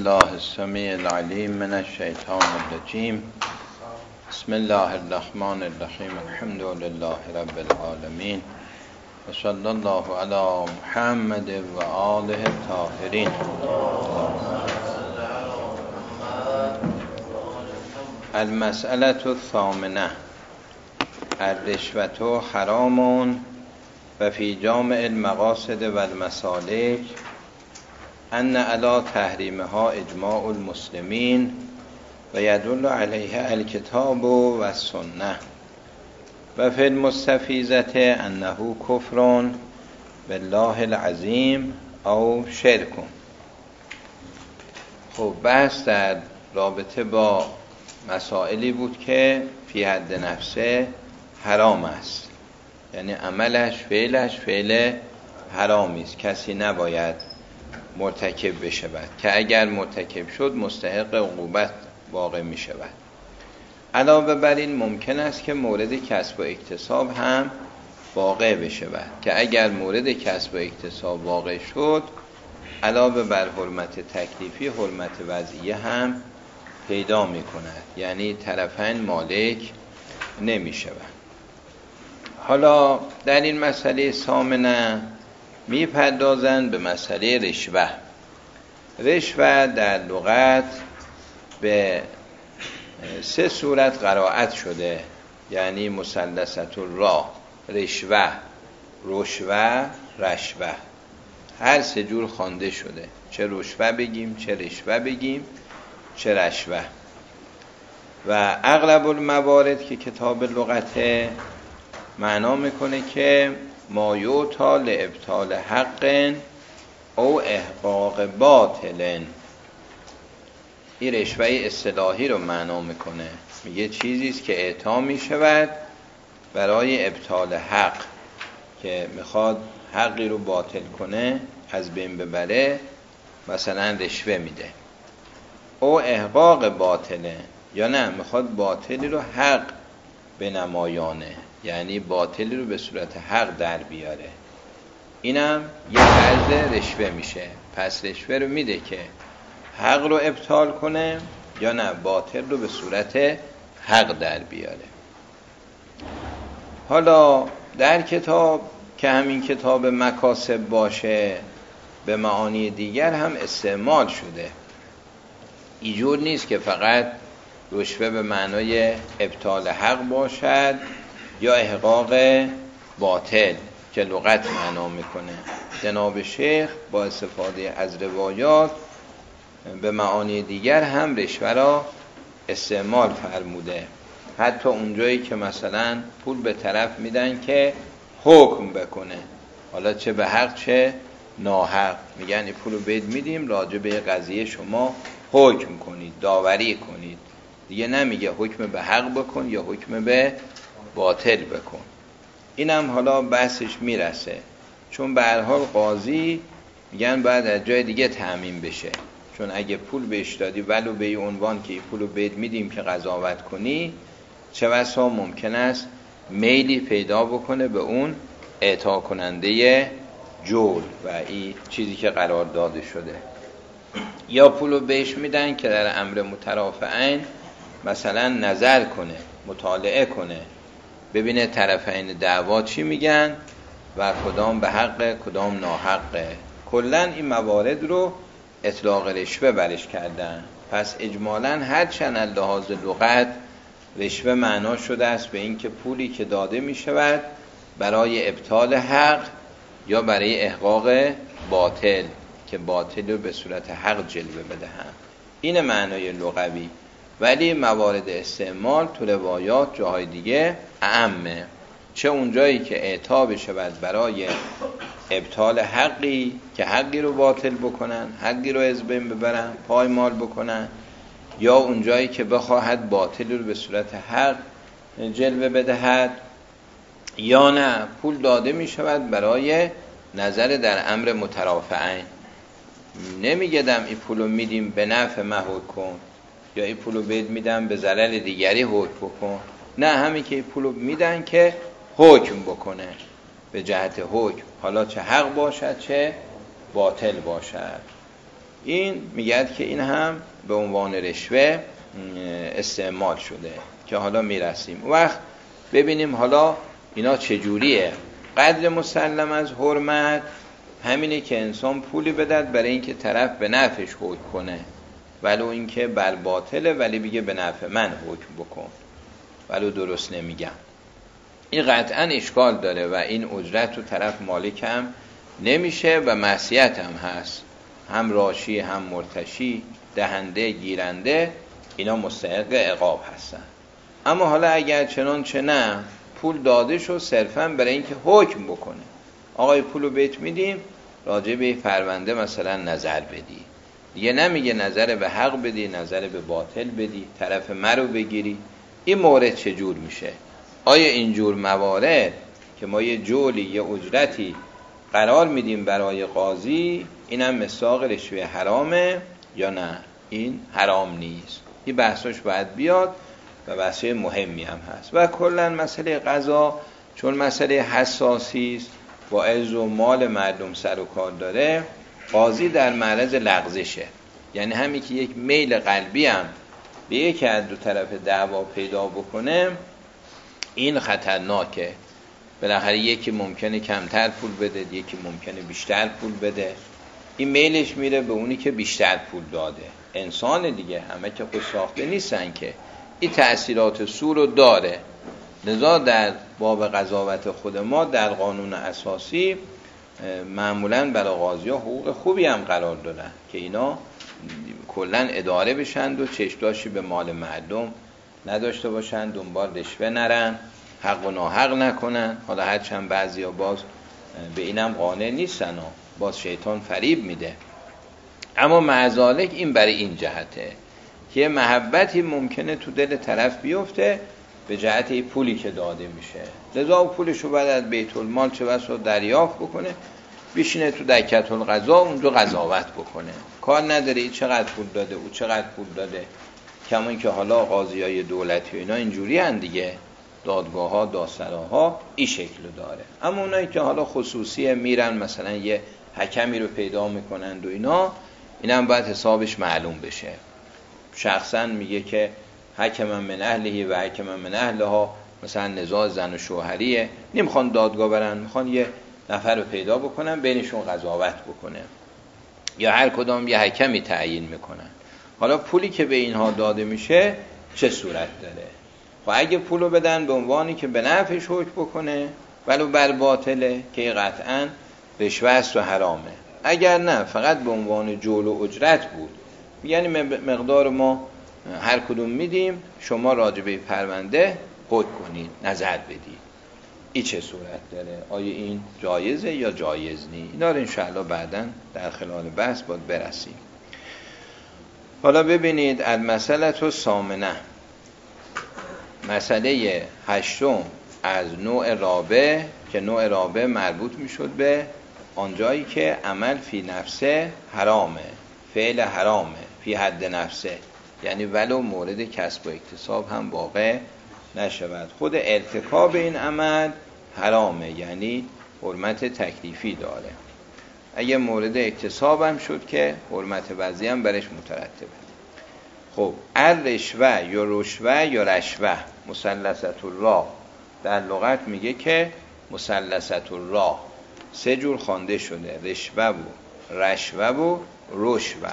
الله السمیع العلیم من الشیطان الرجیم. بسم الله الرحمن الرحیم. الحمد لله رب العالمین و صلی الله علی محمد و آله الطاهرین. المسألة الثامنة الرشوة حرام و فی جامع المقاصد و المسالک ان علی تحریمها اجماع المسلمین و یدل علیه الکتاب و السنه و فی المستفیضة انه کفر بالله العظیم او شرک. خب بحث در رابطه با مسائلی بود که فی حد نفسه حرام است، یعنی عملش فعلش فعل حرامی است، کسی نباید مرتکب بشود که اگر مرتکب شد مستحق عقوبت واقع می شود. علاوه بر این ممکن است که مورد کسب و اکتساب هم واقع بشود که اگر مورد کسب و اکتساب واقع شد علاوه بر حرمت تکلیفی حرمت وضعیه هم پیدا می کند، یعنی طرفین مالک نمی شود. حالا در این مسئله ثامنه می پردازند به مسئله رشوه. رشوه در لغت به سه صورت قرائت شده، یعنی مثلثة الراء، رشوه، رشوه، رشوه، هر سه جور خوانده شده، چه رشوه بگیم، چه رشوه بگیم، چه رشوه. و اغلب الموارد که کتاب لغت معنا میکنه که ما یعطی لابطال حق او احقاق باطل. این رشوه اصطلاحی رو معنا میکنه، میگه چیزیست که اعطا میشود برای ابطال حق، که میخواد حقی رو باطل کنه، از بین ببره، مثلا رشوه میده. او احقاق باطله، یا نه میخواد باطلی رو حق بنمایانه، یعنی باطلی رو به صورت حق در بیاره، اینم یه طرز رشوه میشه. پس رشوه رو میده که حق رو ابطال کنه، یا نه باطل رو به صورت حق در بیاره. حالا در کتاب که همین کتاب مکاسب باشه به معانی دیگر هم استعمال شده. اینجور نیست که فقط رشوه به معنای ابطال حق باشد یا احقاق باطل که لغت معنا میکنه. جناب شیخ با استفاده از روایات به معانی دیگر هم رشوه را استعمال فرموده. حتی اونجایی که مثلا پول به طرف میدن که حکم بکنه، حالا چه به حق چه ناحق، میگن این پولو بهت میدیم راجع به قضیه شما حکم کنید، داوری کنید. دیگه نمیگه حکم به حق بکن یا حکم به باطل بکن. اینم حالا بحثش میرسه، چون به هر حال قاضی میگن باید از جای دیگه تأمین بشه، چون اگه پول بهش دادی ولو به این عنوان که این پولو بهت میدیم که قضاوت کنی، چه بسا ممکن است میلی پیدا بکنه به اون اعطا کننده جور و این چیزی که قرار داده شده. یا پولو بهش میدن که در امر مترافعین مثلا نظر کنه، مطالعه کنه، ببینه طرفین دعوا چی میگن و کدام به حق کدام ناحقه. کلن این موارد رو اطلاق رشوه برش کردن. پس اجمالاً هر چند لحاظ لغت رشوه معنا شده است به این که پولی که داده میشود برای ابطال حق یا برای احقاق باطل، که باطل رو به صورت حق جلوه بدهند. این معنای لغوی. ولی موارد استعمال تو روایات جاهای دیگه اعمه، چه اونجایی که اعطا بشود برای ابطال حقی که حقی رو باطل بکنن، حقی رو از بین ببرن، پایمال بکنن، یا اونجایی که بخواهد باطل رو به صورت حق جلوه بدهد، یا نه پول داده می شود برای نظر در امر مترافعین. نمیگدم این پولو میدیم به نفع من حکم کن، یا این پولو بهت میدم به ضرر دیگری حکم بکن. نه، همین که این پولو میدن که حکم بکنه به جهت حکم، حالا چه حق باشد چه باطل باشد. این میگه که این هم به عنوان رشوه استعمال شده که حالا میرسیم. وقت ببینیم حالا اینا چجوریه. قدر مسلم از حرمت همینه که انسان پولی بدهد برای اینکه طرف به نفعش حکم کنه، ولو اینکه بر باطله ولی بگه به نفع من حکم بکن، ولو درست نمیگم. این قطعا اشکال داره و این اجرت رو طرف مالک هم نمیشه و معصیت هم هست. هم راشی هم مرتشی، دهنده گیرنده، اینا مستحق عقاب هستن. اما حالا اگر چنانچه نه پول داده شد صرفا برای اینکه حکم بکنه، آقای پولو بهت میدیم راجع به پرونده مثلا نظر بدی، دیگه نمیگه نظر به حق بدی، نظر به باطل بدی، طرف مرو بگیری. این مورد چجور میشه؟ آیا اینجور موارد که ما یه جولی یه اجرتی قرار میدیم برای قاضی، اینم مصداق رشوه حرامه یا نه؟ این حرام نیست. این بحثش باید بیاد و بحث مهمی هم هست. و کلا مسئله قضا چون مسئله حساسی است، با عرض و مال مردم سر و کار داره، قاضی در معرض لغزشه. یعنی همین که یک میل قلبی هم به یکی از دو طرف دعوا پیدا بکنه، این خطرناکه. بالاخره یکی ممکنه کمتر پول بده، یکی ممکنه بیشتر پول بده. این میلش میره به اونی که بیشتر پول داده. انسان دیگه، همه که خود ساخته نیستن که. این تأثیرات سو رو داره. لذا در باب قضاوت خود ما در قانون اساسی معمولاً برای قاضی‌ها حقوق خوبی هم قرار دادن که اینا کلاً اداره بشن و چشم‌داشتی به مال مردم نداشته باشن، دنبال رشوه نرن، حق و ناحق نکنن. حالا هرچند بعضیا باز به اینم قانع نیستن و باز شیطان فریب میده، اما معذالک این برای این جهته که محبتی ممکنه تو دل طرف بیفته به جهت پولی که داده میشه. لذا پولشو بعد از بیت المال چه بسا دریافت بکنه، بشینه تو دکت القضا اونجا قضاوت بکنه، کار نداره این چقدر پول داده او چقدر پول داده. کما اینکه حالا قاضیای دولتی و اینا اینجوری هن دیگه، دادگاه ها دادسراها این شکل داره. اما اونایی که حالا خصوصی میرن مثلا یه حکمی رو پیدا میکنند و اینا، اینم باید حسابش معلوم بشه. شخصا میگه که حکم من اهلهی و حکم من اهلها، مثلا نزاع زن و شوهریه، نمیخوان دادگاه برن، میخوان یه نفر رو پیدا بکنن بینشون قضاوت بکنه، یا هر کدام یه حکمی تعیین میکنن. حالا پولی که به اینها داده میشه چه صورت داره؟ خب اگه پولو بدن به عنوانی که به نفعش حکم بکنه ولو بر باطله که قطعاً رشوه است و حرامه. اگر نه فقط به عنوان جول و اجرت بود، یعنی مقدار ما هر کدوم میدیم، شما راجبه پرونده حکم کنید، نظر بدید، این چه صورت داره؟ آیا این جایزه یا جایز نیست؟ اینا رو انشاءالله بعداً در خلال بحث باید برسیم. حالا ببینید المسئله الثامنه، مسئله هشتم از نوع رابع، که نوع رابع مربوط میشد به آنجایی که عمل فی نفسه حرامه، فعل حرامه فی حد نفسه، یعنی ولو مورد کسب و اکتساب هم واقع نشود، خود ارتکاب این عمل حرامه، یعنی حرمت تکلیفی داره. اگه مورد اکتساب هم شد که حرمت وضعی هم برش مترتبه. خب الرشوه یا رشوه یا رشوه مثلثة الراء در لغت میگه که مثلثة الراء سه جور خوانده شده، رشوه و رشوه و رشوه.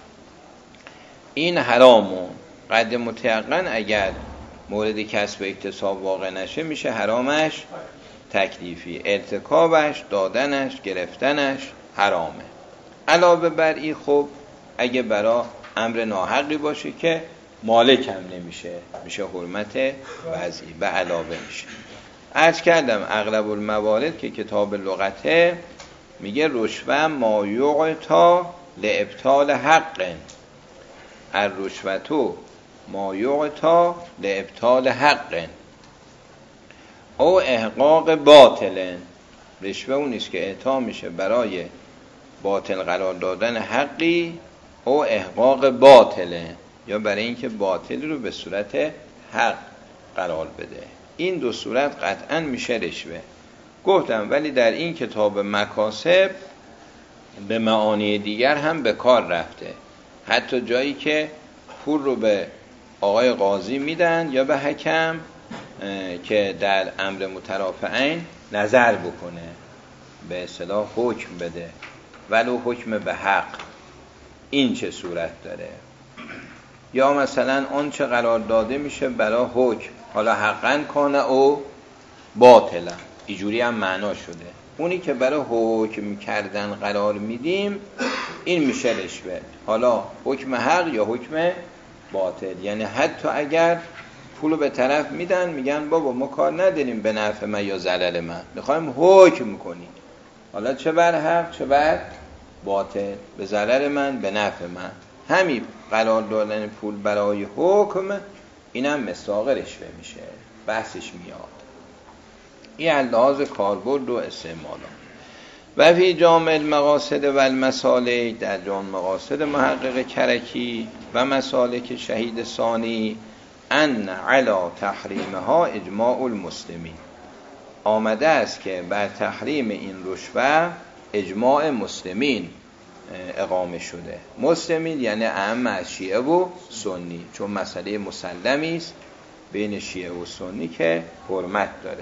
این حرامو قد متیقن اگر مورد کسب و اکتساب واقع نشه میشه حرامش تکلیفی، ارتکابش، دادنش، گرفتنش حرامه. علاوه بر این خب اگه برا امر ناحقی باشه که مالک هم نمیشه، میشه حرمت وضعی به علاوه میشه. عرض کردم اغلب الموارد که کتاب لغته میگه رشوه ما یعطی لابطال حق، الرشوه ما یعطی لابطال حق او احقاق باطل. رشوه اون نیست که اعطا میشه برای باطل قرار دادن حقی، او احقاق باطله، یا برای اینکه باطل رو به صورت حق قرار بده. این دو صورت قطعا میشه رشوه. گفتم ولی در این کتاب مکاسب به معانی دیگر هم به کار رفته. حتی جایی که پول رو به آقای قاضی میدن یا به حکم که در امر مترافعین نظر بکنه، به اصطلاح حکم بده، ولو حکم به حق، این چه صورت داره. یا مثلا اون چه قرار داده میشه برای حکم، حالا حقا کانه او باطلا، اینجوری هم معنا شده. اونی که برای حکم کردن قرار میدیم این میشه رشوه، حالا حکم حق یا حکم باطل. یعنی حتی اگر پولو به طرف میدن میگن بابا ما کار نداریم به نفع من یا ضرر من، میخوایم حکم کنیم، حالا چه بر حق چه بر باطل، به ضرر من به نفع من، همین قرار دادن پول برای حکم اینم مصداق رشوه میشه، بحثش میاد. این لحاظ کاربرد و استعمال. و فی جامع المقاصد و المسالک، در جامع مقاصد محقق کرکی و مسالک شهید ثانی، ان علی تحریمها اجماع المسلمین، آمده است که بر تحریم این رشوه اجماع مسلمین اقامه شده. مسلمین یعنی اعم از شیعه و سنی، چون مسئله مسلمی است بین شیعه و سنی که حرمت داره.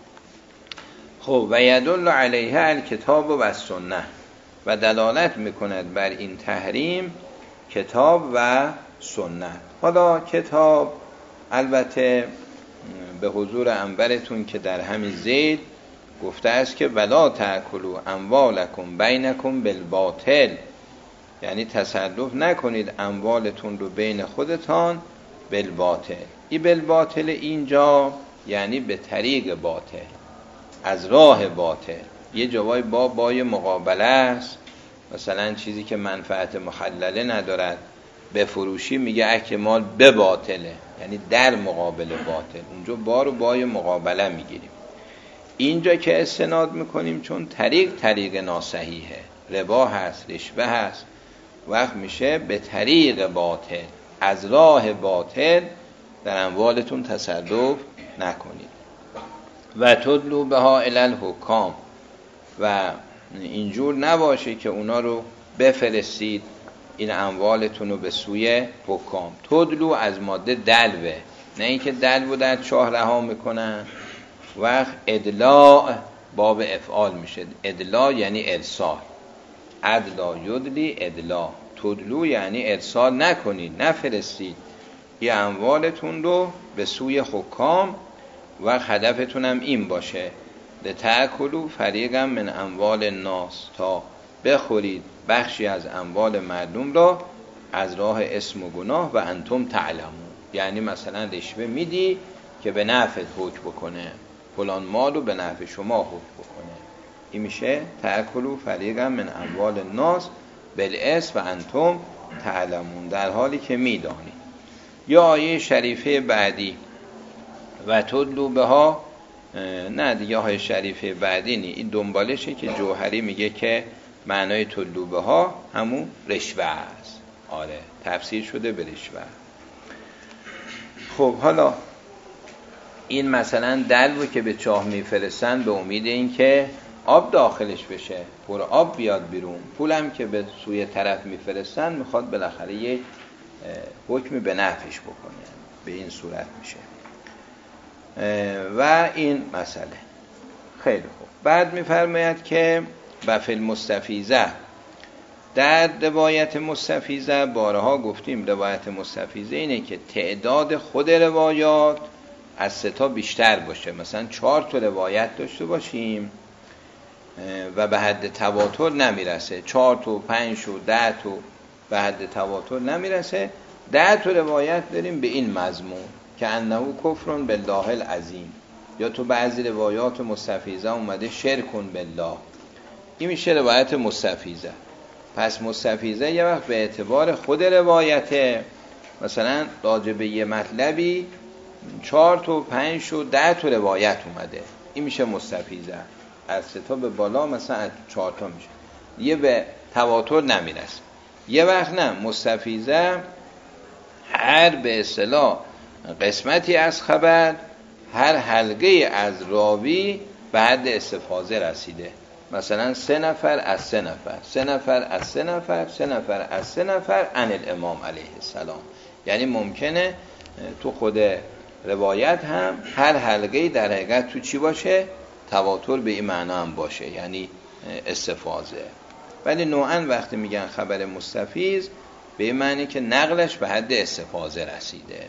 خب و یدل علیه الکتاب و سنت، و دلالت میکند بر این تحریم کتاب و سنت. حالا کتاب البته به حضور انبرتون که در همین زید گفته است که ولا تأکلوا اموالکم بینکم بالباطل، یعنی تصرف نکنید اموالتون رو بین خودتان بالباطل. این بالباطل اینجا یعنی به طریق باطل، از راه باطل. یه جوای بای مقابله است، مثلا چیزی که منفعت مخلله ندارد به فروشی میگه اگه مال به باطله، یعنی در مقابل باطل، اونجا بای مقابله میگیریم. اینجا که استناد میکنیم چون طریق ناصحیحه، ربا هست، رشوه هست، وقت میشه به طریق باطل، از راه باطل در اموالتون تصرف نکنید. و تدلو بها الی الحکام، و اینجور نباشه که اونا رو بفرستید این اموالتون رو به سوی حکام. تدلو از ماده دلوه، نه اینکه دلو در چاه رها میکنن. وقت ادلاع باب افعال میشه، ادلاع یعنی ارسال، ادلا یدلی ادلاع، تدلو یعنی ارسال نکنید، نفرستید این اموالتون رو به سوی حکام. و هدفتون هم این باشه لتأکلوا فریقا من اموال الناس، تا بخورید بخشی از اموال مردم را از راه اسم و گناه و انتم تعلمون. یعنی مثلا رشوه میدی که به نفعت حکم بکنه، فلان مال رو به نفع شما حکم بکنه، این میشه تأکلوا فریقا من اموال الناس بالاسم و انتم تعلمون، در حالی که میدانید. یا آیه شریفه بعدی و تدلو بها، نه دیگه آیه شریفه بعدی نی، این دنبالشه که جوهری میگه که معنای تدلو بها همون رشوه است. آره تفسیر شده به رشوه. خب حالا این مثلا دلو که به چاه میفرستن به امید این که آب داخلش بشه، پر آب بیاد بیرون، پولم که به سوی طرف میفرستن میخواد بالاخره یک حکمی به نفعش بکنه، به این صورت میشه. و این مسئله خیلی خوب. بعد میفرماید که بفل مستفیزه، در روایت مستفیزه بارها گفتیم روایت مستفیزه اینه که تعداد خود روایات از 3 تا بیشتر باشه، مثلا 4 تا روایت داشته باشیم و به حد تواتر نمیرسه، 4 تا 5 تا 10 تا به حد تواتر نمیرسه، 10 تا روایت داریم به این مضمون که انه کفر بالله العظیم، یا تو بعضی روایات مستفیضه اومده شرکن بالله، این میشه روایت مستفیضه. پس مستفیضه یه وقت به اعتبار خود روایته، مثلا راجع به یه مطلبی 4 تا 5 تا 10 تا روایت اومده، این میشه مستفیضه. از 3 تا به بالا مثلا 4 تا میشه، یه به تواتر نمیرسه. یه وقت نه، مستفیضه هر به اصطلاح قسمتی از خبر، هر حلقه از راوی به حد استفاضه رسیده. مثلا 3 نفر از 3 نفر، 3 نفر از 3 نفر، 3 نفر از 3 نفر عن الامام علیه السلام. یعنی ممکنه تو خود روایت هم هر حلقه‌ای در حقیقت تو چی باشه؟ تواتر به این معنا هم باشه، یعنی استفاضه. ولی نوعاً وقتی میگن خبر مستفیض به این معنی که نقلش به حد استفاضه رسیده.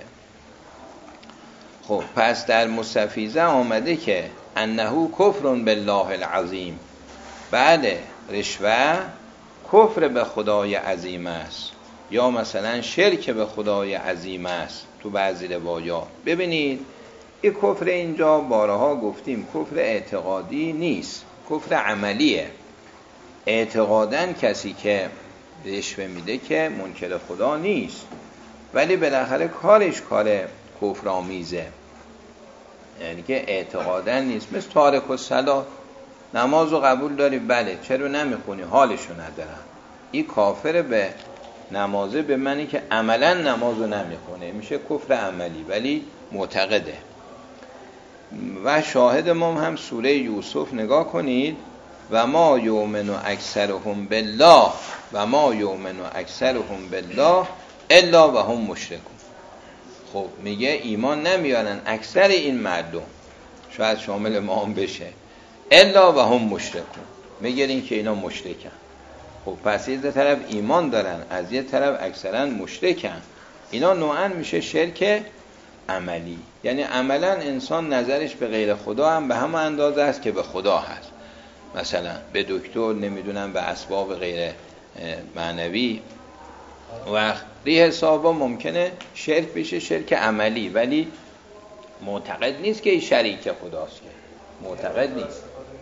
خب پس در مستفیضه آمده که انه کفر بالله العظیم، بله رشوه کفر به خدای عظیم است، یا مثلا شرک به خدای عظیم است تو بعضی روایات. ببینید این کفر اینجا بارها گفتیم کفر اعتقادی نیست، کفر عملیه. اعتقاداً کسی که رشوه میده که منکر خدا نیست، ولی بالاخره کارش کار کفرآمیزه، یعنی که اعتقاداً نیست. مثل تارک الصلاة، نمازو قبول داری بله، چرا نمیخونی؟ حالشو ندارم. این کافر به نمازه به معنی که عملاً نمازو نمیخونه، میشه کفر عملی ولی معتقده. و شاهد ما هم سوره یوسف نگاه کنید، و ما یؤمن اکثرهم بالله و ما یؤمن اکثرهم بالله الا و هم مشرکون. خب میگه ایمان نمیارن اکثر این مردم، شاید شامل ما هم بشه، الا و هم مشرکون، میگه این که اینا مشرکن. خب پس یه طرف ایمان دارن، از یه طرف اکثرا مشرکن. اینا نوعاً میشه شرک عملی، یعنی عملاً انسان نظرش به غیر خدا هم به همه اندازه است که به خدا هست. مثلا به دکتر، نمیدونم به اسباب غیر معنوی، وقتی حسابا ممکنه شرک بشه، شرک عملی، ولی معتقد نیست که این شریک خداست، که معتقد نیست.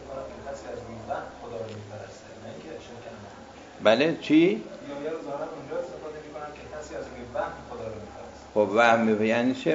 بله چی؟ خب وهم یعنی چه؟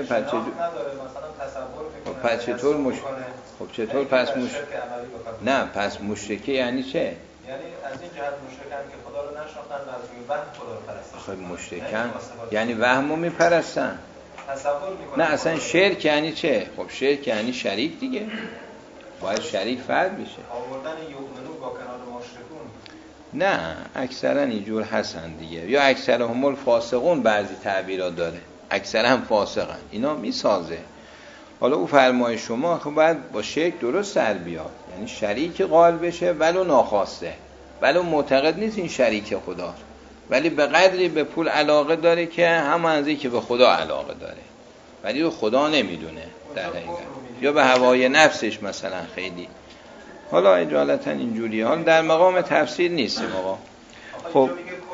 پس چطور خب چطور پس نه پس مشرکه یعنی چه؟ یعنی از این جهت مشرکن که خدا رو نشناختن و از روی وهم خدا رو پرستن. خب مشرکن یعنی وهمو میپرستن. نه اصلا شرک یعنی چه؟ خب شرک یعنی شریک دیگه، باید شریک فرد بشه. آوردن یؤمنو با کنار مشرکون، نه اکثرا اینجور هستن دیگه، یا اکثرهم الفاسقون بعضی تعبیرات داره، اکثرا هم فاسقن، اینا میسازه. حالا او فرمای شما خب باید با شرک درست سر بیاد، یعنی شریک قائل بشه ولو ناخواسته، ولو معتقد نیست این شریک خداست، ولی به قدری به پول علاقه داره که همون اندازه‌ای که به خدا علاقه داره، ولی به خدا نمیدونه در حقیقت، یا به هوای نفسش مثلا خیلی. حالا اجالتا اینجوریه، حالا در مقام تفسیر نیستیم آقا. خب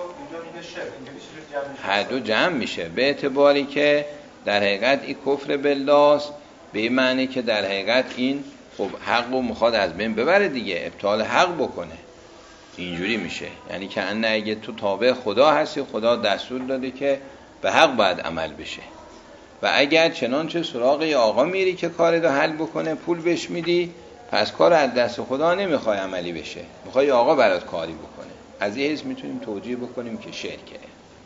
هر دو جمع میشه به اعتباری که در حقیقت این کفر بالله است، به این معنی که در حقیقت این خب حق رو میخواد از بین ببره دیگه، ابطال حق بکنه، اینجوری میشه. یعنی که ان اگه تو تابع خدا هستی، خدا دستور داده که به حق باید عمل بشه، و اگر چنانچه سراغ یه آقا میری که کار رو حل بکنه، پول بهش میدی، پس کار از دست خدا نمیخوای عملی بشه، میخوای آقا برات کاری بکنه. از این حیث میتونیم توجیه بکنیم که شرکه.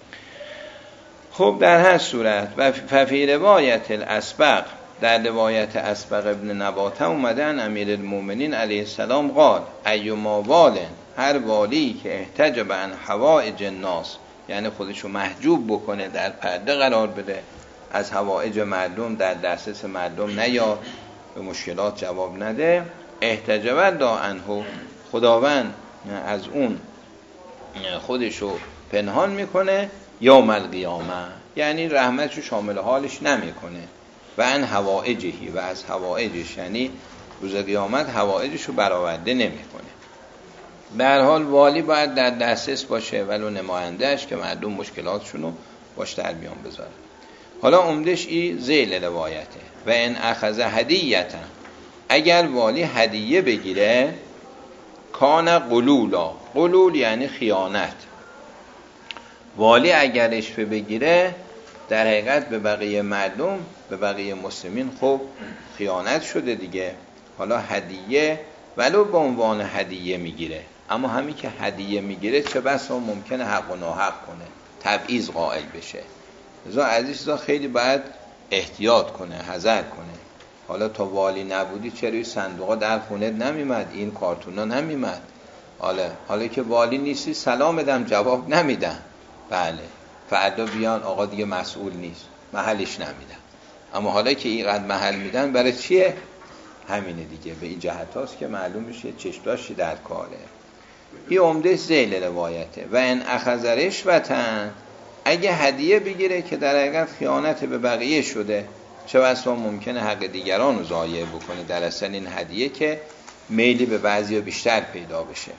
خب در هر صورت و ففی روایت الاسبق، در روایت اسبق ابن نباته اومدن امیر المؤمنین علیه السلام قال ایما وال، هر والی که احتجب عن حوائج الناس، یعنی خودشو محجوب بکنه، در پرده قرار بده، از حوائج مردم در دسترس مردم نیاد، به مشکلات جواب نده، احتجب دا عنه، خداوند از اون خودشو پنهان میکنه یوم القیامه، یعنی رحمتشو شامل حالش نمیکنه، و ان حوائجهی، و از حوائجش، یعنی روز قیامت حوائجشو برآورده نمیکنه. به هر حال والی باید در دسترس باشه، ولو نمایندهش، که مردم مشکلاتشونو باش در میان بذاره. حالا عمدش ای ذیل روایته، و ان اخذ هدیه‌تا، اگر والی هدیه بگیره، کان قلولا، قلول یعنی خیانت، والی اگر رشوه بگیره در حقیقت به بقیه مردم، به بقیه مسلمین خب خیانت شده دیگه. حالا هدیه ولو به عنوان هدیه میگیره، اما همین که هدیه میگیره چه بسا ممکنه حق و ناحق کنه، تبعیض قائل بشه. لذا از این چیزا خیلی باید احتیاط کنه، حذر کنه. حالا تا والی نبودی چرا این صندوقا در خونه نمیمد، این کارتونا نمیمد، حالا که والی نیستی سلام بدم جواب نمیدم، بله فردا بیان آقا دیگه مسئول نیست محلش نمیدم. اما حالا که اینقدر محل میدن برای چیه؟ همینه دیگه، به این جهت هاست که معلوم میشه چشماشی در کاره. این عمده ذیل روایته. و ان اخذ رشوتن، اگه هدیه بگیره که در حقیقت خیانت به بقیه شده، چه بسا ممکنه حق دیگران رو ضایع بکنه در اصل این هدیه که میلی به بعضیا بیشتر پیدا بشه.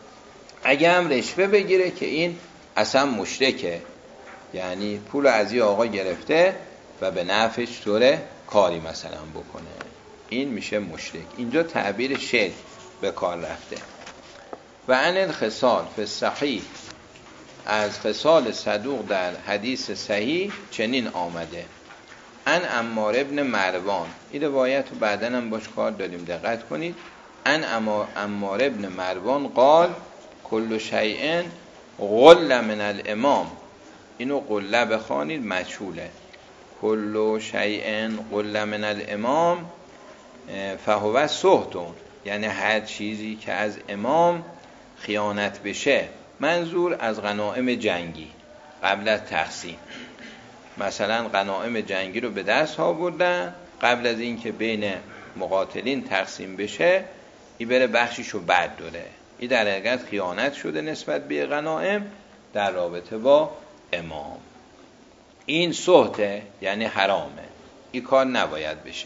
اگه هم رشوه بگیره که این اصلا مشرکه، یعنی پول از این آقا گرفته و به نفعش طوره کاری مثلا بکنه، این میشه مشرک. اینجا تعبیر شرک به کار رفته. و عن الخصال فی الصحیح، از خصال صدوق در حدیث صحیح چنین آمده. عن عمار ابن مروان، این روایت رو بعداً هم باش کار داریم دقت کنید. عن عمار ابن مروان قال کل شیء غل من الامام، اینو غله بخوانید مجهوله. کل شیء غل من الامام فهو سهتون، یعنی هر چیزی که از امام خیانت بشه، منظور از غنایم جنگی قبل از تقسیم. مثلا غنایم جنگی رو به دست آوردن، قبل از این که بین مقاتلین تقسیم بشه این بره بخشیشو بعد دوره، این در حقیقت خیانت شده نسبت به غنایم در رابطه با امام. این سهته، یعنی حرامه، این کار نباید بشه.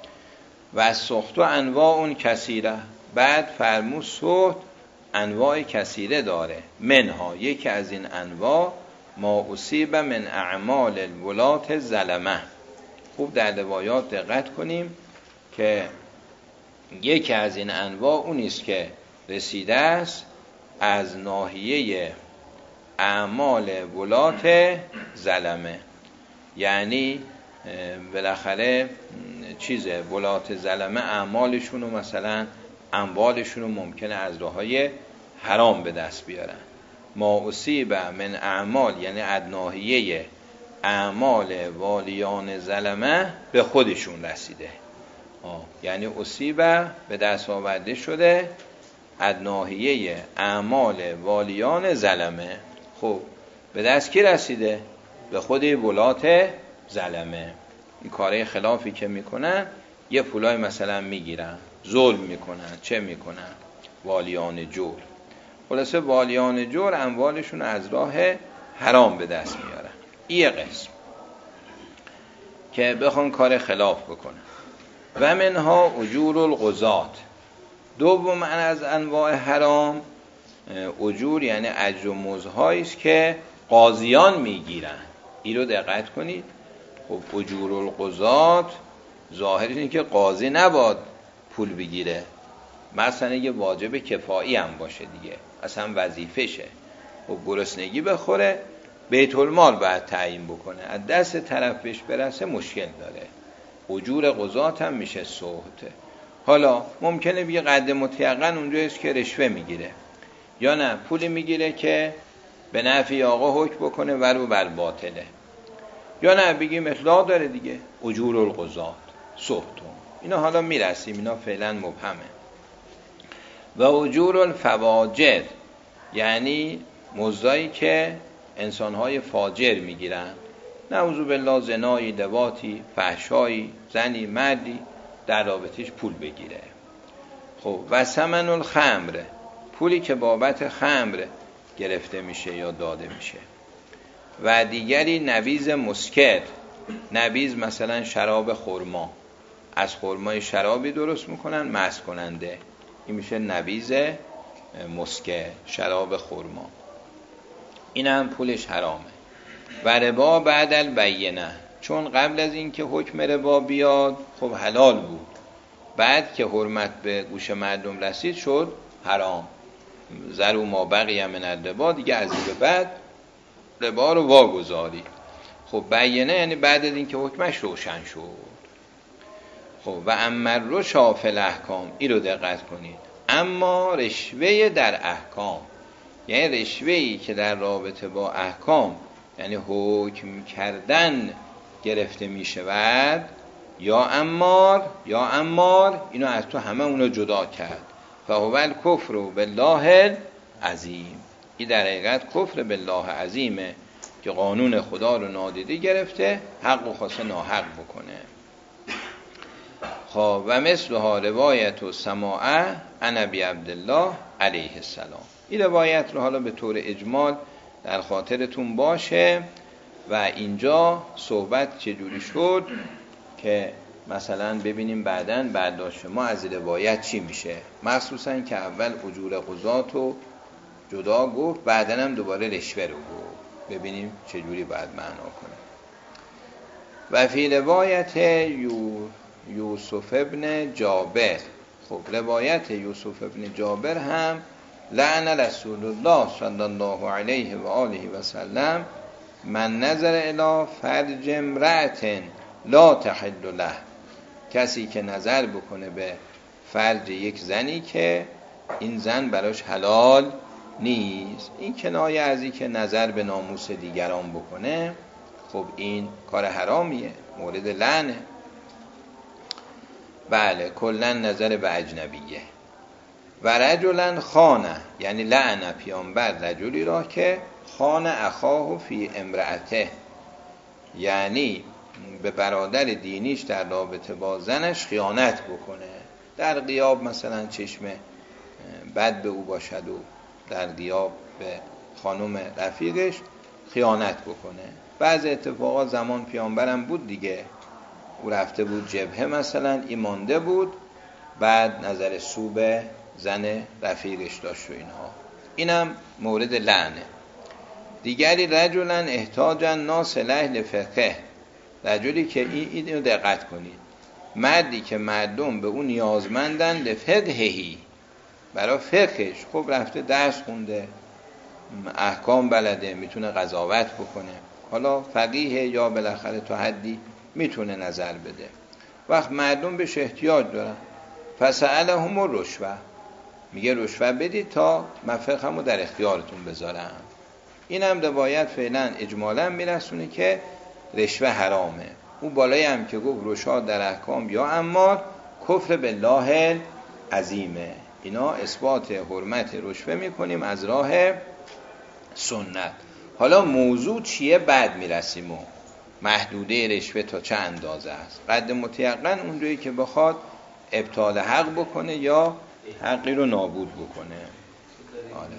و از سهت و انواع کثیره، بعد فرمود سهت انواع کثیره داره. منها، یکی از این انواع ما اصیب من اعمال الولات ظلمه. خوب در روایات دقت کنیم که یکی از این انواع اونیست که رسیده است از ناحیه اعمال ولات ظلمه، یعنی بالاخره چیزه ولات ظلمه اعمالشون و مثلا اموالشون رو ممکنه از راههای حرام به دست بیارن. ما اصیب من اعمال، یعنی از ناحیه اعمال والیان ظلمه به خودشون رسیده، یعنی اصیب به دست آورده شده از ناحیه اعمال والیان ظلمه. خب به دست کی رسیده؟ به خود ولات ظلمه. این کاره خلافی که میکنن، یه پولای مثلا میگیرن، ظلم میکنن، چه میکنن؟ والیان جور. خلاصه والیان جور اموالشون از راه حرام به دست میارن. این قسم که بخوان کار خلاف بکنن. و منها اجور القضات، دوم از انواع حرام اجور، یعنی اجر و مزدهایی است که قاضیان میگیرن. این رو دقت کنید. خب اجور القضات ظاهرش اینه که قاضی نباید پول بگیره، مثلا یه واجب کفایی هم باشه دیگه، اصلا وظیفشه. خب گرسنگی بخوره بیت المال باید تعیین بکنه، از دست طرف بهش برسه مشکل داره. اجور قضات هم میشه سهت. حالا ممکنه بگه قد متیقن اونجاییست که رشوه میگیره، یا نه پولی میگیره که به نفع آقا حکم بکنه ولو بر باطله، یا نه بگیم اطلاق داره دیگه. اجور القضات سهتون، اینا حالا میرسیم، اینا فعلا مبهمه. و اجور الفواجر، یعنی مزدایی که انسانهای فاجر میگیرن، نعوذ بالله زنایی، لواطی، فحشایی، زنی، مردی در رابطش پول بگیره. خب و ثمن الخمر، پولی که بابت خمر گرفته میشه یا داده میشه. و دیگری نبیذ مسکر، نبیذ مثلا شراب خرما، از خرمای شرابی درست میکنن مست کننده، این میشه نبیذ مسکر، شراب خرما، این هم پولش حرامه. و ربا بعد البینه، چون قبل از این که حکم ربا بیاد خب حلال بود، بعد که حرمت به گوش مردم رسید شد حرام. ذروا ما بقی من الربا، دیگه از این به بعد ربا رو واگذارید. خب بینه یعنی بعد از این که حکمش روشن شد. خب و اما رشا فی الاحکام، این رو دقت کنید، اما رشوه در احکام، یعنی رشوهی که در رابطه با احکام، یعنی حکم کردن گرفته می شود، یا امار اینو از تو همه اونو جدا کرد. فهو الکفر بالله العظیم. این در حقیقت کفر بالله عظیمه که قانون خدا رو نادیده گرفته، حق و خواسته ناحق بکنه. خب و مثلها روایت و سماعه عن ابی عبدالله علیه السلام. این روایت رو حالا به طور اجمال در خاطرتون باشه و اینجا صحبت چجوری شد که مثلا ببینیم بعداً برداشت ما از روایت چی میشه، مخصوصا که اول اجور قضات رو جدا گفت، بعداً هم دوباره رشوه رو گفت، ببینیم چجوری باید معنا کنه. و فی روایت یوسف ابن جابر، خب روایت یوسف ابن جابر هم لعن رسول الله صلی الله علیه و آله و سلم من نظر الی فرج امرأة لا تحل له، کسی که نظر بکنه به فرج یک زنی که این زن براش حلال نیست. این کنایه از این که نظر به ناموس دیگران بکنه، خب این کار حرامیه، مورد لعنه. بله کلا نظر به اجنبیه. و رجلا خانه، یعنی لعنه پیامبر رجلی را که خانه اخاه فی امرأته، یعنی به برادر دینیش در رابطه با زنش خیانت بکنه، در غیاب مثلا چشم بد به او باشد و در غیاب به خانم رفیقش خیانت بکنه. بعض اتفاقات زمان پیامبرم بود دیگه، او رفته بود جبهه مثلا، ایمانده بود، بعد نظر سو به زن رفیقش داشت و اینها، اینم مورد لعنه. دیگری رجلا احتاج الناس الیه فقه، رجلی که اینو دقت کنید، مردی که مردم به اون نیازمندن لفقهی، برای فقهش، خب رفته درس خونده، احکام بلده، میتونه قضاوت بکنه، حالا فقیه یا بالاخره تا حدی میتونه نظر بده، وقت مردم بهش احتیاج دارن، فسألهم الرشوه، میگه رشوه بدید تا من فقهمو در اختیارتون بذارم. اینم روایت فعلا اجمالا میرسونه که رشوه حرامه. اون بالایی هم که گفت رشاد در احکام یا اموال، کفر بالله عظیمه. اینا اثبات حرمت رشوه میکنیم از راه سنت. حالا موضوع چیه بعد میرسیم و محدوده رشوه تا چه اندازه است. قد متیقن اونجایی که بخواد ابطال حق بکنه یا حقی رو نابود بکنه. آره.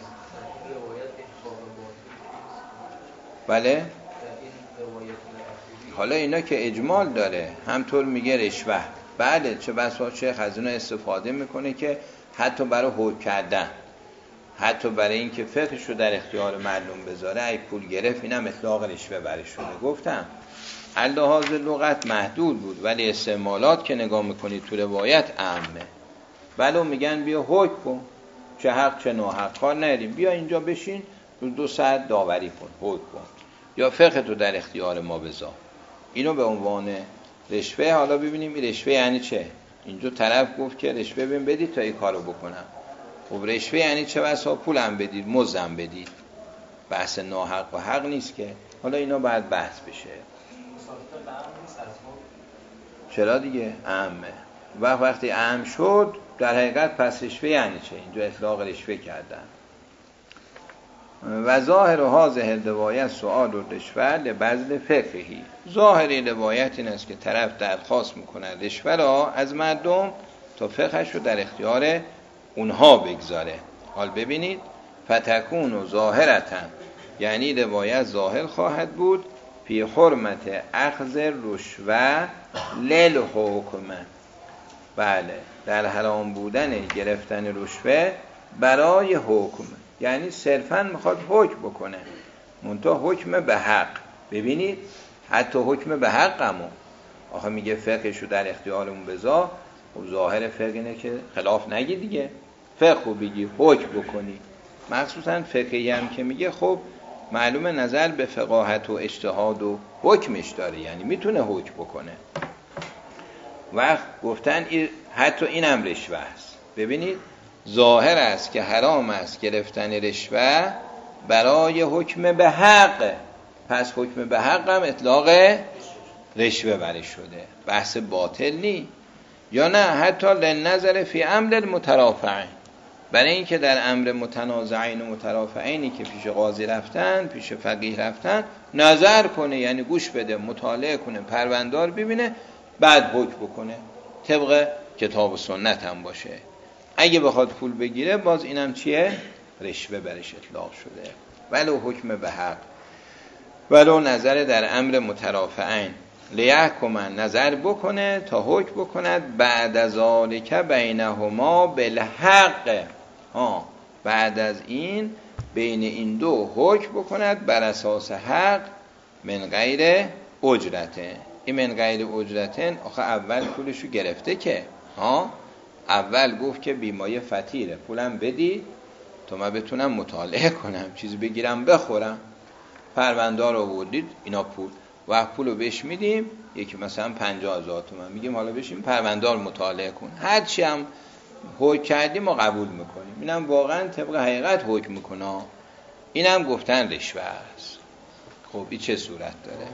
بله حالا اینا که اجمال داره، همطور میگه رشوه، بله چه بسا شیخ از اون استفاده میکنه که حتی برای حکم کردن، حتی برای این که فقهش رو در اختیار مردم بذاره، ای پول گرفت، اینم اطلاق رشوه برش شده. گفتم اللحاظ لغت محدود بود، ولی استعمالات که نگاه میکنید تو روایت عامه. ولو میگن بیا حکم کن، چه حق چه ناحق کار نریم، بیا اینجا بشین 2 ساعت داوری کن، حکم کن، یا فقه تو در اختیار ما بذار. اینو به عنوان رشوه. حالا ببینیم این رشوه یعنی چه. اینجا طرف گفت که رشوه بهم بدید تا این کارو بکنم. خب رشوه یعنی چه؟ بسا پولم بدید، مزدم بدید. بحث ناحق و حق نیست که. حالا اینا باید بحث بشه. چرا دیگه؟ عامه. وقتی عام شد در حقیقت پس رشوه یعنی چه؟ اینجا اطلاق رشوه کردن. و ظاهر هذه روایت سؤال و رشوه لبذل فقهی. ظاهر روایت این است که طرف درخواست میکنه رشوه را از مردم تا فقهش رو در اختیار اونها بگذاره. حال ببینید فتکون و ظاهرتا، یعنی روایت ظاهر خواهد بود فی حرمت اخذ رشوه للحکم، بله در حرام بودن گرفتن رشوه برای حکم، یعنی صرفاً میخواد حکم بکنه، منتها حکم به حق. ببینید حتی حکم به حق همون آخه میگه فقهشو در اختیارمون بذار. خب ظاهر فقه اینه که خلاف نگی دیگه، فقهو بگی حکم بکنی. مخصوصاً فقهی هم که میگه خب معلومه نظر به فقاهت و اجتهاد و حکمش داره، یعنی میتونه حکم بکنه. وقت گفتن حتی اینم رشوه است. ببینید ظاهر است که حرام است گرفتن رشوه برای حکم به حق، پس حکم به حق هم اطلاق رشوه برش شده، بحث باطل نی. یا نه حتی لنظر فی امر المترافع، برای اینکه در امر متنازعین و مترافعینی که پیش قاضی رفتن، پیش فقیه رفتن، نظر کنه، یعنی گوش بده، مطالعه کنه، پروندار ببینه، بعد حکم بکنه، طبق کتاب و سنت هم باشه. اگه بخواد پول بگیره، باز اینم چیه؟ رشوه برش اطلاق شده. ولو حکم به حق، ولو نظر در امر مترافعین، لیحکم، نظر بکنه تا حکم بکند، بعد از ذالک بینهما بالحق، بعد از این بین این دو حکم بکند بر اساس حق، من غیر اجرته. این من غیر اجرتن آخه اول پولشو گرفته که اول گفت که بیمایه فطیره، پولم بدید تا من بتونم مطالعه کنم، چیزی بگیرم بخورم. پروندار آوردید، اینا پول، و پولو بهش میدیم، یکی مثلا 50,000 تومان، میگیم حالا بشیم پروندار مطالعه کن، هرچی هم حکم کردیم ما قبول میکنیم. اینم واقعا طبق حقیقت حکم میکنه. اینم گفتن رشوه است. خب این چه صورت داره؟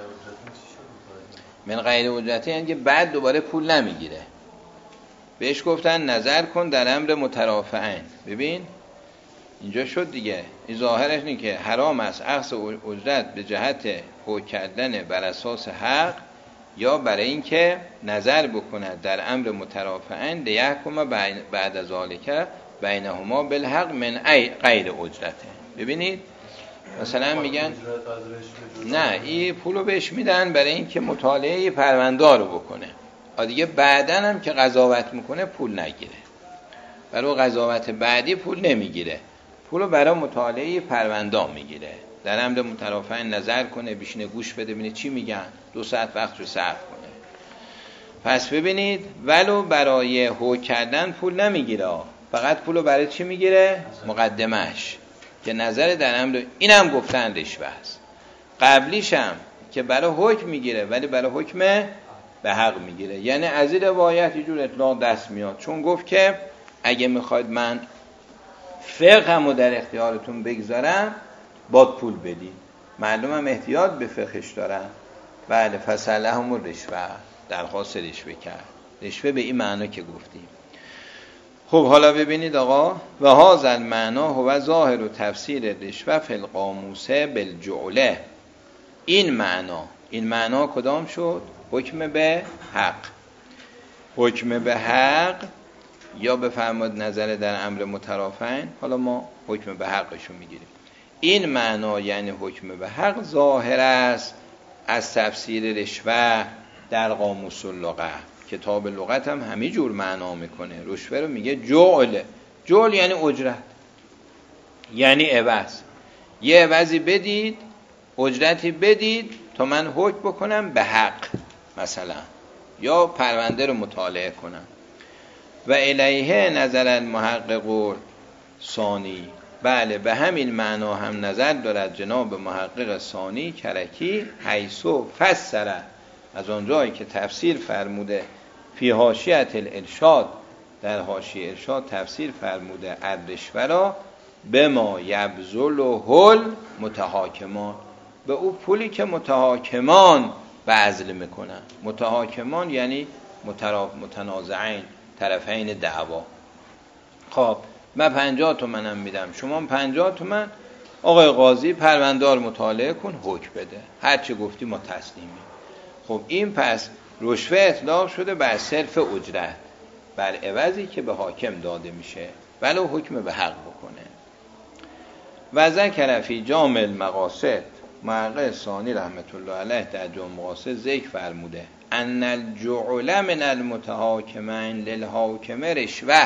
من غیر اجرته یعنی که بعد دوباره پول نمیگیره. بهش گفتن نظر کن در امر مترافعین. ببین اینجا شد دیگه، این ظاهرش اینه که حرام است اخذ اجرت به جهت حکم کردن بر اساس حق، یا برای اینکه نظر بکند در امر مترافعین، لیحکم بعد از ذالک بینهما بالحق من غیر اجرته. ببینید مثلا میگن نه این پولو بهش میدن برای اینکه مطالعه پروندار رو بکنه، دیگه بعداً هم که قضاوت میکنه پول نگیره، برای قضاوت بعدی پول نمیگیره، پولو برای مطالعه پرونده میگیره. در امر مترافعین نظر کنه، بشینه گوش بده ببینه چی میگن، 2 ساعت وقت رو صرف کنه. پس ببینید ولو برای حکم کردن پول نمیگیره، فقط پولو برای چی میگیره؟ مقدمش که نظر در امر، اینم گفتن رشوه است. قبلیش هم که برای حکم میگیره ولی برای حکم به حق میگیره. یعنی از این روایت یه جور اطلاق دست میاد، چون گفت که اگه میخواید من فقهمو در اختیارتون بگذارم باید پول بدید. معلومم احتیاط به فقهش دارن. بله فسألهم الرشوه، درخواست رشوه کرد. رشوه به این معنا که گفتیم. خب حالا ببینید آقا، و هذا المعنی هو ظاهر و تفسیر رشوه فی القاموس بالجعله. این معنا کدام شد؟ حکم به حق. حکم به حق یا بفرماد نظر در امر مترافعین، حالا ما حکم به حقشو میگیریم. این معنا یعنی حکم به حق ظاهر است از تفسیر رشوه در قاموس اللغه. کتاب لغت هم همین جور معنا میکنه. رشوه رو میگه جعل. جعل یعنی اجرت، یعنی عوض. یه عوضی بدید، اجرتی بدید تا من حکم بکنم به حق مثلا، یا پرونده رو مطالعه کنم. و الیه نظر المحقق ثانی، بله به همین معنا هم نظر دارد جناب محقق ثانی کرکی، حیثو فسر، از آنجایی که تفسیر فرموده، فی حاشیه الارشاد، در حاشیه ارشاد تفسیر فرموده الرشوه را به ما یبذله متحاکمان، به او پولی که متحاکمان بذل میکنن. متحاکمان یعنی متنازعین، طرفین دعوا. خب من 50 تومنم میدم، شما 50 تومن، آقای قاضی پروندار مطالعه کن، حکم بده، هر چی گفتی ما تسلیمیم. خب این پس رشوه اطلاق شده بر صرف اجرت، بر عوضی که به حاکم داده میشه، ولو حکم به حق بکنه. و ذکر فی جامع المقاصد، محقق ثانی رحمت الله علیه در جامع المقاصد ذکر فرموده ان الجعل من المتحاکمین للحاکم رشوه.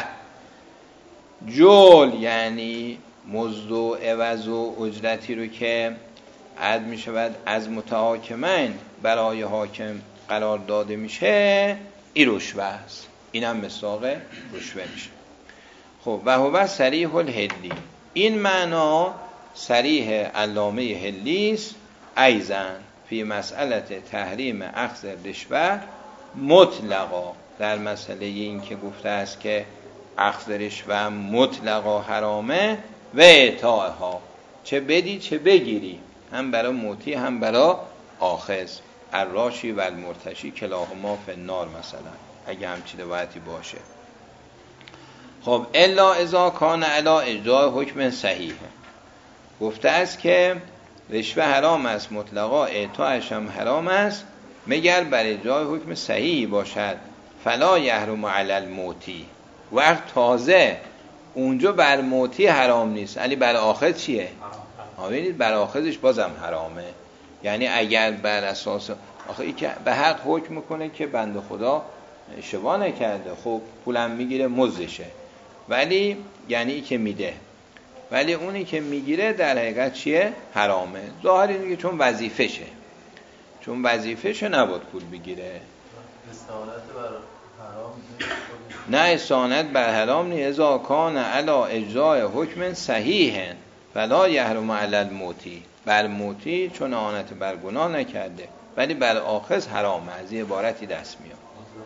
جعل یعنی مزد و عوض و اجرتی رو که عد می شود از متحاکمین برای حاکم قرار داده میشه، این رشوه است. اینم مصداق رشوه میشه. خب و هو صریح الحلی، این معنا صریح علامه حلی است. ایضا فی مسئله تحریم اخذ رشوه مطلقا، در مسئله این که گفته است که اخذ رشوه مطلقا حرامه، و اعطاها، چه بدی چه بگیری، هم برای موتی هم برای آخذ، الراشی و المرتشی کلاهما فی النار مثلا، اگه همچین روایتی باشه. خب الا اذا کان علی اجزاء حکم صحیح، گفته است که رشوه حرام است مطلقا، اعطایش هم حرام است مگر بر اجزای حکم صحیحی باشد. فلا یحرم علی الموتی، وقت تازه اونجا بر موتی حرام نیست، علی بر آخذ چیه؟ ببینید بر آخذش بازم حرامه. یعنی اگر بر اساس آخه ای که به حق حکم میکنه که بنده خدا اشتباه نکرده، خب پولم میگیره مزدشه، ولی یعنی ای که میده، ولی اونی که میگیره در حقیقت چیه؟ حرامه. ظاهر اینه که چون وظیفشه، چون وظیفشه نباید پول بگیره. استعانت بر حرام نه استعانت بر حرام نی. اذا کان علی اجزاء حکم صحیح فلا یحرم علی الموتی، بر موتی چون اعانت بر گناه نکرده ولی بر آخذ حرامه. از این عبارتی دست میاد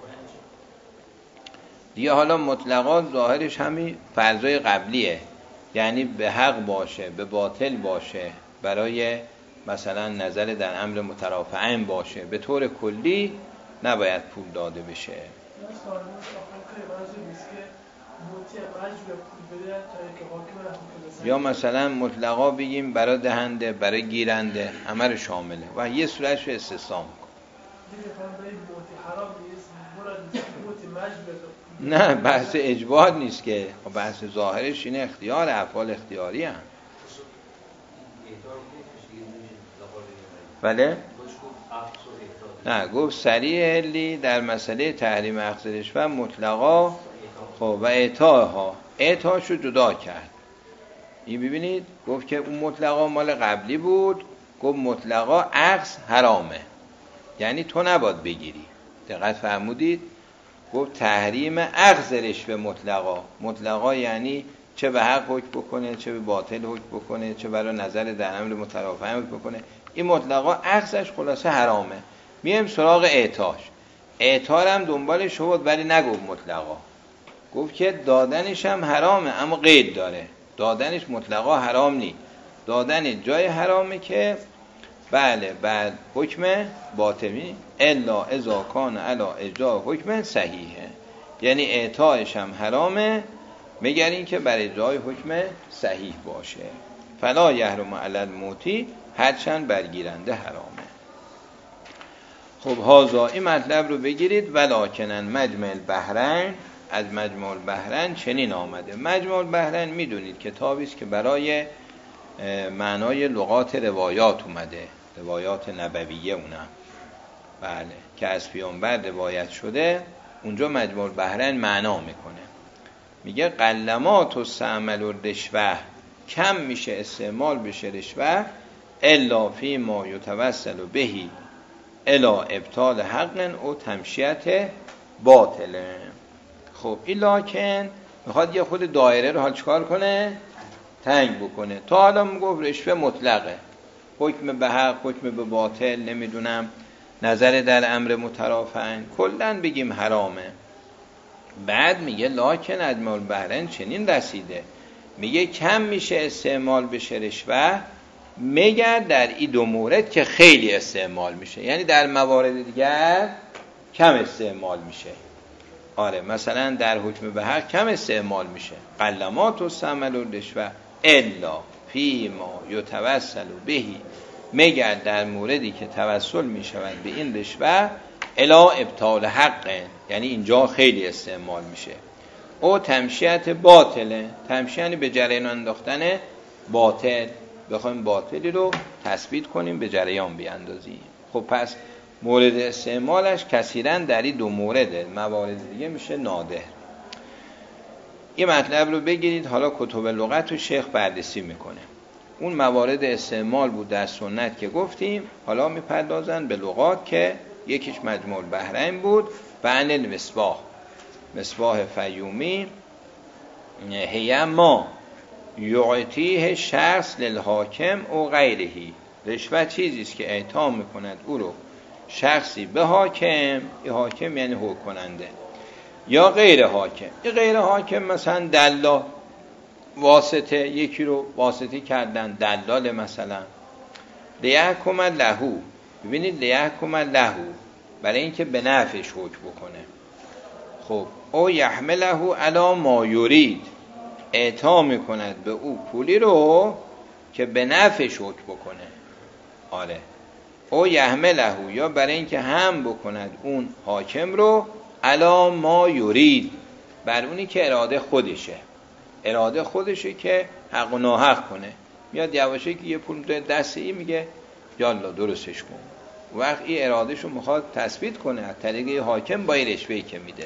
دیگه. حالا مطلقا ظاهرش همین فرضای قبلیه، یعنی به حق باشه به باطل باشه، برای مثلا نظر در امر مترافعین باشه، به طور کلی نباید پول داده بشه. یا مثلا مطلقا بگیم برای دهنده برای گیرنده همه رو شامله و یه صورتش رو استثنا می‌کنه. نه بحث اجبار نیست که، بحث ظاهرش اینه اختیار، افعال اختیاری هم. بله؟ نه گفت صریح لی در مسئله تحریم اخذ رشوه مطلقا، خب و اعطاها، اعطاشو جدا کرد. این ببینید گفت که اون مطلقا مال قبلی بود، گفت مطلقا اخذ حرامه، یعنی تو نباید بگیری. دقت فرمودید؟ گفت تحریم اخذ رشوه مطلقا، مطلقا یعنی چه به حق حکم بکنه چه به باطل حکم بکنه چه برای نظر در امر مترافعین حکم بکنه، این مطلقا اخذش خلاصه حرامه. میایم سراغ اعطاش. اعطا هم دنبالش شد ولی نگفت مطلقا، گفت که دادنش هم حرامه اما قید داره، دادنش مطلقا حرام نی، دادن جای حرامه که بله بعد حکم باطلی الا اذا کان علی اجزاء حکم صحیحه، یعنی اعطایش هم حرامه مگر این که بر اجزای حکم صحیح باشه. فلا یحرم علی الموتی، هرچند برگیرنده حرامه. خب هازا این مطلب رو بگیرید. ولکنن مجمع البحرین، از مجمع البحرین چنین آمده. مجمع البحرین میدونید کتابی است که برای معنای لغات روایات اومده، روایات نبویه اونم، بله که از پیامبر روایت شده، اونجا مجمع البحرین معنا میکنه. میگه قلما تستعمل الرشوه، کم میشه استعمال بشه رشوه، الا فی ما یتوسل بهی الی ابطال حق او تمشیت باطله. خب این لکن میخواد یه خود دایره رو حال چکار کنه؟ تنگ بکنه. تا حالا میگفت رشوه مطلقه، حکم به حق حکم به باطل نمیدونم نظر در امر مترافعین کلن بگیم حرامه. بعد میگه لکن اجماع البحرین چنین رسیده، میگه کم میشه استعمال بشه رشوه مگر در این دو مورد که خیلی استعمال میشه، یعنی در موارد دیگر کم استعمال میشه. آره مثلا در حکم به حق کم استعمال میشه. قلما تستعمل الرشوه الا فی ما یتوسل بهی، مگر در موردی که توسل میشود به این رشوه الی ابطال حق، یعنی اینجا خیلی استعمال میشه. او تمشیت باطله، تمشیت یعنی به جریان انداختن باطل، بخوایم باطلی رو تثبیت کنیم به جریان بیاندازیم. خب پس مورد استعمالش کثیرا در این دو مورده، موارد دیگه میشه نادر. این مطلب رو بگیرید. حالا کتب لغت رو شیخ بررسی میکنه. اون موارد استعمال بود در سنت که گفتیم، حالا میپردازن به لغات که یکیش مجموع البحرین بود و عن المصباح، مصباح فیومی، هی ما یعطیه شخص للحاکم او غیرهی، رشوه چیزیست که اعطا میکند او رو شخصی به حاکم، این حاکم یعنی حکم کننده، یا غیر حاکم. این غیر حاکم مثلا دلال، واسطه، یکی رو واسطه کردن، دلال مثلا. لیحکم لهو، ببینید لیحکم لهو برای اینکه به نفعش حکم بکنه. خب او یحمله علی ما یرید، اعطا میکند به او پولی رو که به نفعش حکم بکنه. آره، او یحمله، یا برای اینکه هم بکند اون حاکم رو علی ما یرید، بر اونی که اراده خودشه که حق و ناحق کنه. میاد یواشه که یه پول دست ای میگه یالا درستش کن، وقت این ارادهش رو میخواد تثبیت کنه از طریق یه حاکم با این رشوهی که میده.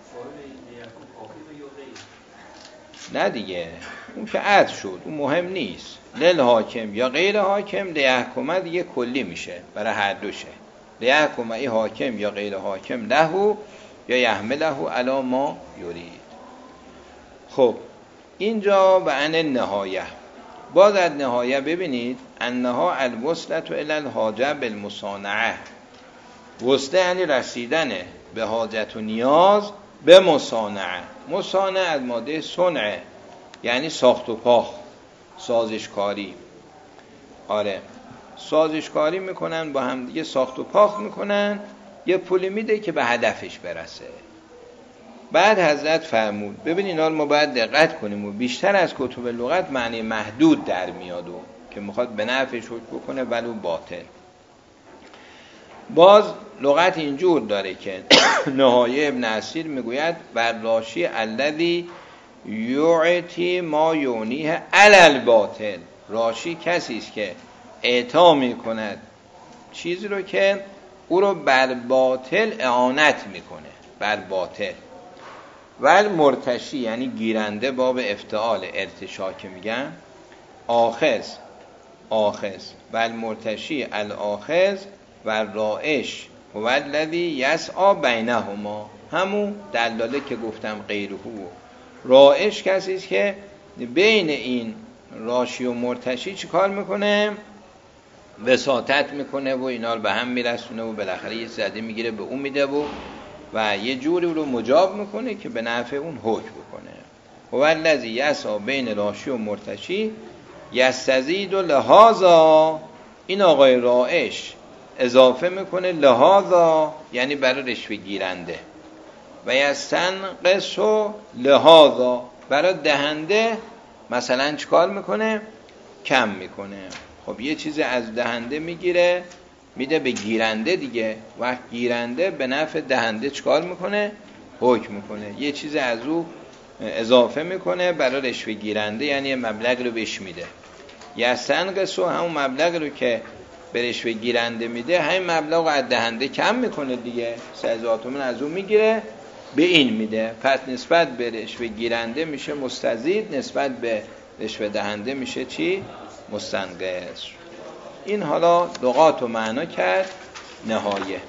نه دیگه، اون که عد شد، اون مهم نیست. لیل حاکم یا غیر حاکم، لیحکمه دیگه کلی میشه برای هر دوشه. لیحکمه ای حاکم یا غیر حاکم لهو یا یحمله علی ما یرید. خب اینجا و عن النهایه، باز از نهایه ببینید انها الوصلة الی الحاجه بالمصانعه، وصله یعنی رسیدن به حاجت و نیاز به مصانعه. مصانعه از ماده صنعه، یعنی ساخت و پاخت، سازشکاری. آره، سازشکاری میکنن با هم دیگه، ساخت و پاخت میکنن، یه پولی میده که به هدفش برسه. بعد حضرت فرمود، ببین اینا رو ما باید دقت کنیم و بیشتر از کتب لغت معنی محدود در میاد و که میخواد به نفعش حکم بکنه ولو باطل. باز لغت اینجور داره که نهایه ابن اسیر میگوید برراشی الذی یعطی ما یونیه علی الباطل، راشی کسی است که اعطا میکند چیزی رو که او رو بر باطل اعانت میکنه، بر باطل. ول مرتشی یعنی گیرنده، باب افتعال ارتشا که میگن، آخذ ول مرتشی الاخذ و رائش و الذی یسعی بینهما، همون دلاله که گفتم غیره. رائش کسی است که بین این راشی و مرتشی چی کار میکنه؟ وساطت میکنه و اینا رو به هم میرسونه و بالاخره یه زده میگیره به اون میده و یه جوری رو مجاب میکنه که به نفع اون حکم بکنه. و الذی یسعی بین راشی و مرتشی یستزید و لهذا، این آقای رائش اضافه میکنه لهذا یعنی برای رشوه گیرنده، و یستنقص و لهذا برای دهنده مثلا چیکار میکنه؟ کم میکنه. خب یه چیز از دهنده میگیره میده به گیرنده دیگه، وقت گیرنده به نفع دهنده چیکار میکنه؟ حکم میکنه. یه چیز از او اضافه میکنه برای رشوه گیرنده، یعنی مبلغ رو بهش میده. یستنقص همون مبلغ رو که به رشوه گیرنده میده، همین مبلغ رو از دهنده کم میکنه دیگه، 3000 تومان از اون میگیره به این میده. پس نسبت به رشوه گیرنده میشه مستزید، نسبت به رشوه دهنده میشه چی؟ مستنقص. این حالا لغات و معنا کرد نهایه.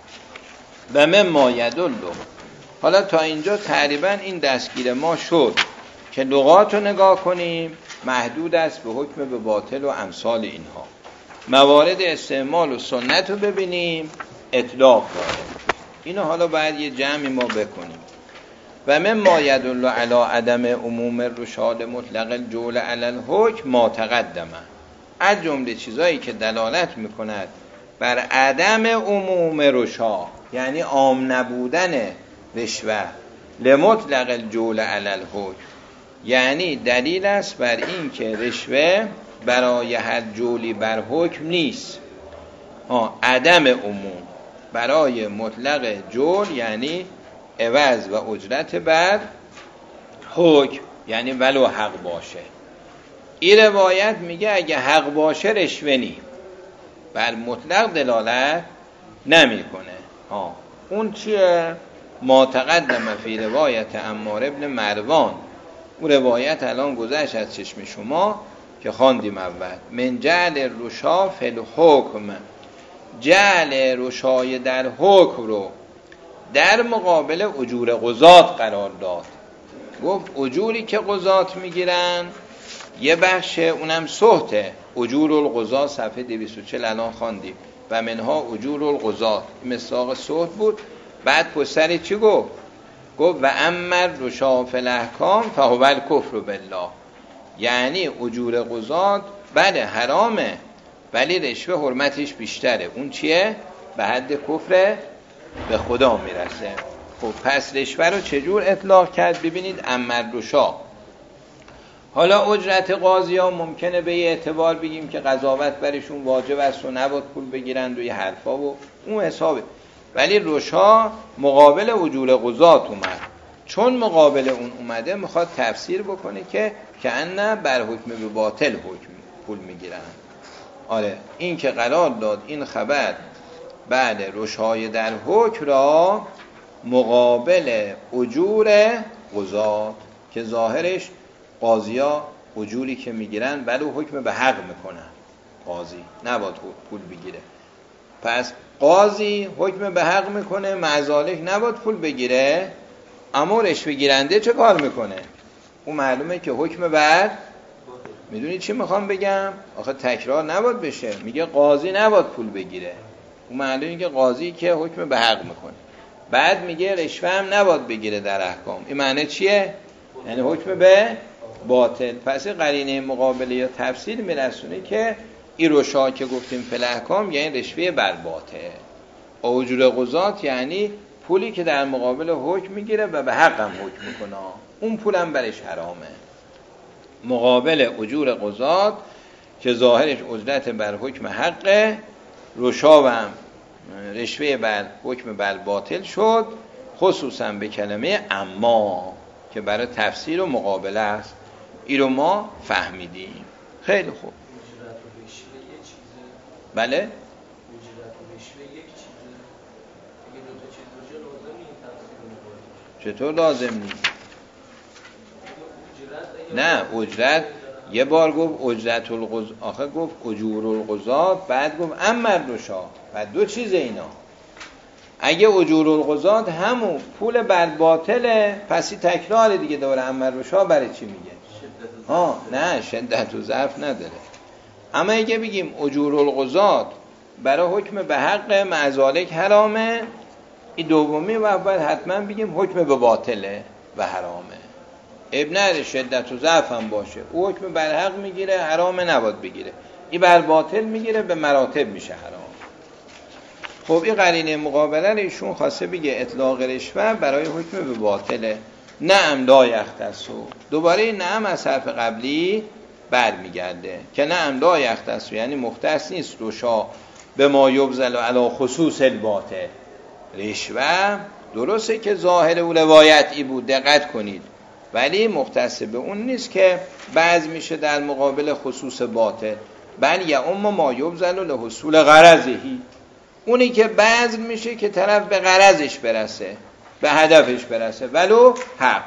و مما یدل، حالا تا اینجا تقریبا این دستگیر ما شد که لغات رو نگاه کنیم، محدود است به حکم به باطل و امثال اینها. موارد استعمال و سنت رو ببینیم، اطلاق داره. اینو حالا باید یه جمعی ما بکنیم. و مما یدل علی عدم عموم رشاد مطلق الجول علی الحکم ما تقدمه، از جمله چیزایی که دلالت میکند بر عدم عموم رشا، یعنی عام نبودن رشوه، لمطلق الجول علی الحکم، یعنی دلیل است بر این که رشوه برای هر جولی بر حکم نیست. عدم عموم برای مطلق جول یعنی عوض و اجرت بر حکم، یعنی ولو حق باشه. این روایت میگه اگه حق باشه رشوه نی، بر مطلق دلالت نمیکنه. اون چیه؟ ما تقدم فی روایت عمار ابن مروان، اون روایت الان گذشت از چشم شما که خواندیم اول. من جعل رشا فی الحکم، جعل رشای در حکم رو در مقابل اجور قضات قرار داد. گفت اجوری که قضات میگیرن یه بخش اونم سهته، اجور القضات صفحه 240 الان خواندیم. و منها اجور القضات، مصداق سهت بود. بعد پسری چی گفت؟ گفت و امر رشا فی الاحکام فهو الکفر بالله، یعنی اجور قضات بله حرامه ولی رشوه حرمتش بیشتره. اون چیه؟ به حد کفر به خدا میرسه. خب پس رشوه رو چجور اطلاق کرد؟ ببینید امررشا. حالا اجرت قاضی ها ممکنه به یه اعتبار بگیم که قضاوت برشون واجب است و نباید پول بگیرند و یه حرفا و اون حسابه، ولی رشا مقابل اجور قضات اومد. چون مقابل اون اومده میخواد تفسیر بکنه که کأن بر حکم به باطل پول میگیرن. آره این که قرار داد این خبر بعد رشای در حکم را مقابل اجور قضات که ظاهرش قاضیا اجوری که میگیرن ولو حکم به حق میکنن، قاضی نباید پول بگیره. پس قاضی حکم به حق میکنه، معذالک نباید پول بگیره، اما رشوه گیرنده چه کار میکنه؟ اون معلومه که حکم بر، میدونی چی میخوام بگم؟ آخه تکرار نباید بشه، میگه قاضی نباید پول بگیره، اون معلومه که قاضی که حکم به حق میکنه، بعد میگه رشوه هم نباید بگیره در احکام. این معنی چیه؟ یعنی حکم به باطل. پس قرینه مقابله یا تفسیر میرسونه که این رشا که گفتیم فی الاحکام یعنی رشوه بر باطل. اجور قضات یعنی پولی که در مقابل حکم میگیره و به حق هم حکم میکنه، اون پولم برش حرامه. مقابل اجور قضات که ظاهرش اجرت بر حکم حق، رشا و رشوه بر حکم بر باطل شد، خصوصا به کلمه اما که برای تفسیر و مقابله است. این رو ما فهمیدیم. خیلی خوب. بله؟ چطور لازم نیست؟ نه اجرت یه بار گفت اجرت القضات، آخه گفت اجور القضات، بعد گفت امررشا، بعد دو چیز اینا. اگه اجور القضات همون پول بر باطله پسی تکرار دیگه دوره امررشا برای چی میگه؟ نه شدت و ضعف نداره. اما اگه بگیم اجور القضات برای حکم به حق معذالک حرامه، این دومی و اول حتما بگیم حکم به باطله و حرامه. ابن شدت و ضعف هم باشه، او حکم بر حق میگیره، حرام نباید بگیره، این بر باطل میگیره، به مراتب میشه حرام. خب این قرینه مقابله رو ایشون خواسته بگه اطلاق رشوه برای حکم به باطله. نعم لا یختصو، دوباره نعم از حرف قبلی برمیگرده که نعم لا یختصو یعنی مختص نیست رشا به ما یبذل علی خصوص الباطل. رشوه درسته که ظاهر او روایتی بود، دقت کنید، ولی مختص به اون نیست که بعض میشه در مقابل خصوص باطل، بل یا ما یبذل لحصول غرضهی، اونی که بعض میشه که طرف به غرضش برسه، به هدفش برسه، ولو حق.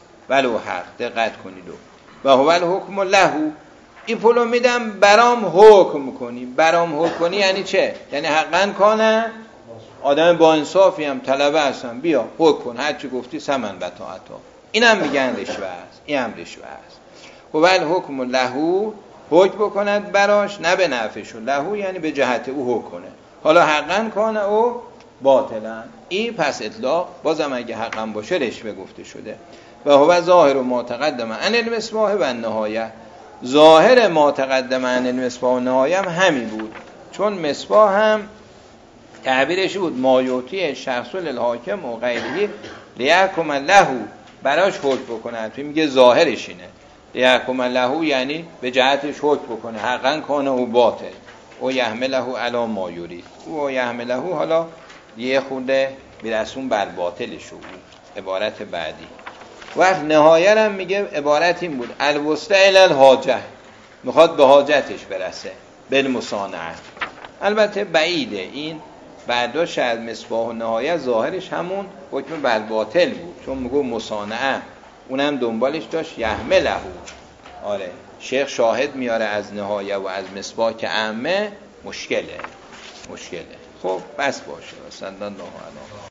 دقت کنید. و هو الحکم له، این پولو میدم برام حکم کنی یعنی چه؟ یعنی حقا کنه، آدم با انصافی هم، طلبه هستم، بیا حکم کن، هر چی گفتی سمن بطاعتا. اینم میگن رشوه است، این هم رشوه است. هو الحکم له، حکم بکند براش، نه به نفعش، له یعنی به جهت او حکم کنه، حالا حقا کنه او باطلا. این پس اطلاق بازم اگه حقا باشه رشوه گفته شده. و هو ظاهر ما تقدم عن المصباح و النهایه، ظاهر ما تقدم عن المصباح و النهایه هم همین بود، چون مصباح هم تعبیرش بود مایوتی شخص للحاکم و غیره لیحکم له، براش حکم بکنه. تو میگه ظاهرش اینه، لیحکم له یعنی به جهتش حکم بکنه، حقا کنه او باطل، او یحمله علی ما یرید، او یحمله حالا یه خورده برسون بر باطلش بود. عبارت بعدی وقت نهایه هم میگه عبارت این بود الوسطى الی الحاجه، میخواد به حاجتش برسه، بالمصانعه. البته بعیده این برداشت از مصباح و نهایه، ظاهرش همون حکم بر باطل بود، چون میگه مصانعه، اونم دنبالش داشت یحمله. آره شیخ شاهد میاره از نهایه و از مصباح که عامه مشکله. خب بس باشه. صلی الله علیه